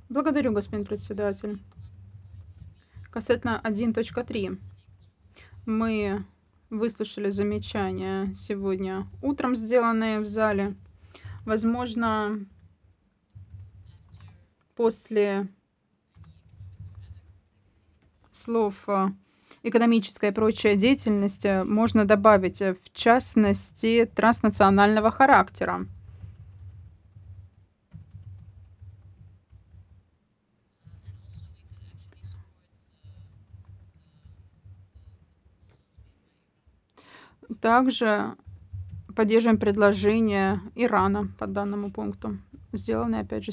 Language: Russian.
Благодарю, господин председатель. Касательно 1.3. Мы выслушали замечания сегодня утром, сделанные в зале. Возможно, после слов экономическая и прочая деятельность можно добавить, в частности, транснационального характера. Также поддерживаем предложение Ирана по данному пункту, сделанное, опять же,